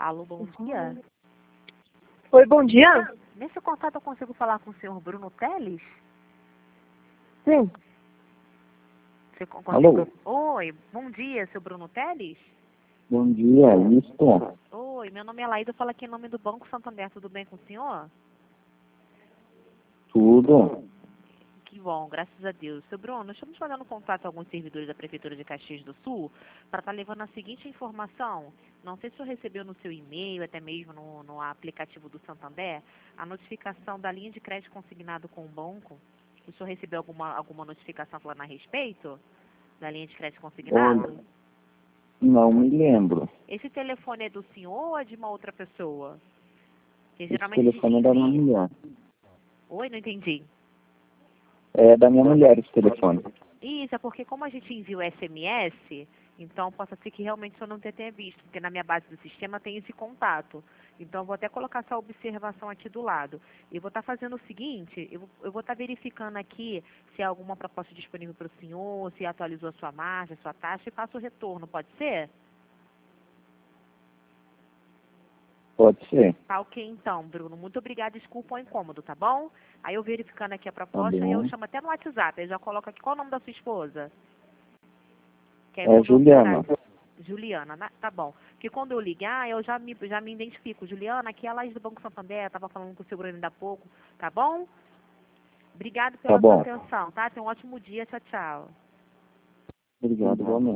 Alô, bom dia. Oi, bom dia. Nesse contato eu consigo falar com o senhor Bruno Teles? Sim. Você consegue... Alô? Oi, bom dia, seu Bruno Teles? Bom dia, isto. Oi, meu nome é Laída, eu falo aqui em nome do Banco Santander, tudo bem com o senhor? Tudo. Que bom, graças a Deus. Seu Bruno, estamos fazendo contato com alguns servidores da Prefeitura de Caxias do Sul para estar levando a seguinte informação. Não sei se o senhor recebeu no seu e-mail, até mesmo no aplicativo do Santander, a notificação da linha de crédito consignado com o banco. O senhor recebeu alguma notificação falando a respeito da linha de crédito consignado? Não me lembro. Esse telefone é do senhor ou é de uma outra pessoa? Porque Esse geralmente a gente telefone é da minha envia... mulher. Oi, não entendi. É da minha mulher esse telefone. Isso, é porque como a gente envia o SMS, então possa ser que realmente o senhor não tenha visto, porque na minha base do sistema tem esse contato. Então eu vou até colocar essa observação aqui do lado. E vou estar fazendo o seguinte, eu vou estar verificando aqui se há alguma proposta disponível para o senhor, se atualizou a sua margem, a sua taxa, e faço o retorno, pode ser? Pode ser. Tá ok então, Bruno. Muito obrigada, desculpa o incômodo, tá bom? Aí eu verificando aqui a proposta, Tá e eu bom. chamo até no WhatsApp, eu já coloco aqui qual o nome da sua esposa. Que aí É quando eu Juliana. Juliana, tá bom. Porque quando eu ligar, eu já me identifico. Juliana, aqui é a Laís do Banco Santander, estava falando com o seu Bruno ainda há pouco, tá bom? Obrigado Tá pela sua bom. atenção, tá? Tenha um ótimo dia, tchau, tchau. Obrigado, igualmente.